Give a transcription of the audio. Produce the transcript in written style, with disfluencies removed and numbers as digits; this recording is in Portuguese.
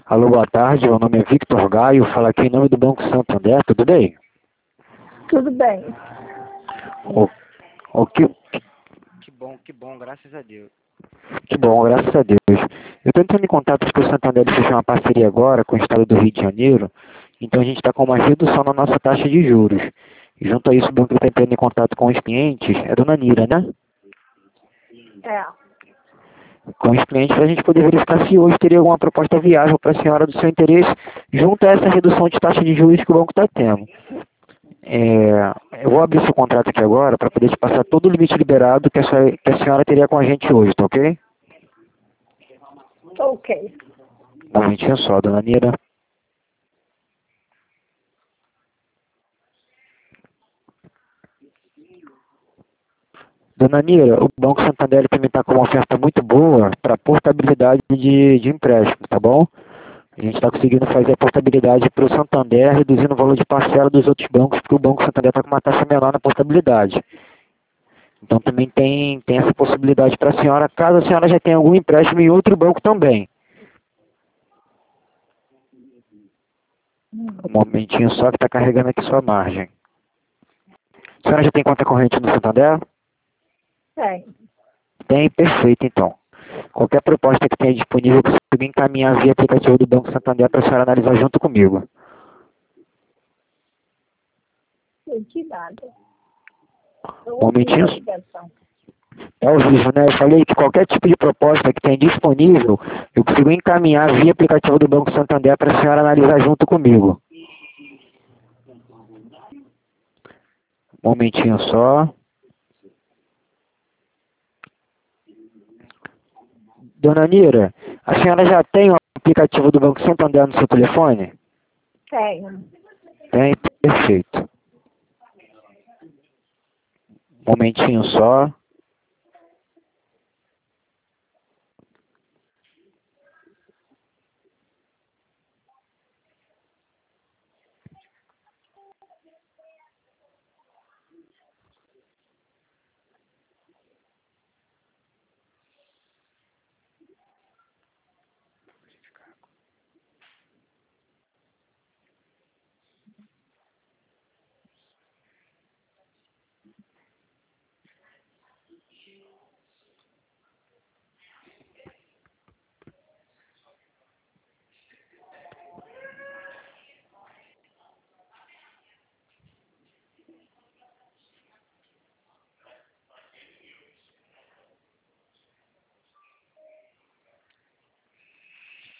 Alô, boa tarde. Meu nome é Victor Gaio. Falo aqui em nome do Banco Santander. Tudo bem? Tudo bem. O, o que bom, graças a Deus. Que bom, graças a Deus. Eu estou entrando em contato porque o Santander fechou uma parceria agora com o estado do Rio de Janeiro. Então a gente está com uma redução na nossa taxa de juros. E junto a isso, o banco está entrando em contato com os clientes. É a dona Nira, né? É. Com os clientes para a gente poder verificar se hoje teria alguma proposta viável para a senhora do seu interesse, junto a essa redução de taxa de juros que o banco está tendo. Eu vou abrir seu contrato aqui agora para poder te passar todo o limite liberado que a senhora teria com a gente hoje, tá ok? Ok. Um momentinho só, dona Nira. Dona Nira, o Banco Santander também está com uma oferta muito boa para portabilidade de empréstimo, tá bom? A gente está conseguindo fazer a portabilidade para o Santander, reduzindo o valor de parcela dos outros bancos, porque o Banco Santander está com uma taxa menor na portabilidade. Então também tem essa possibilidade para a senhora, caso a senhora já tenha algum empréstimo em outro banco também. Um momentinho só que está carregando aqui sua margem. A senhora já tem conta corrente no Santander? Tem. Tem, perfeito então. Qualquer proposta que tenha disponível, eu consigo encaminhar via aplicativo do Banco Santander para a senhora analisar junto comigo. De nada. Um momentinho. Ligação. É ao vivo, né? Eu falei que qualquer tipo de proposta que tenha disponível, eu consigo encaminhar via aplicativo do Banco Santander para a senhora analisar junto comigo. Um momentinho só. Dona Nira, a senhora já tem o aplicativo do Banco Santander no seu telefone? Tenho. Tem, perfeito. Um momentinho só.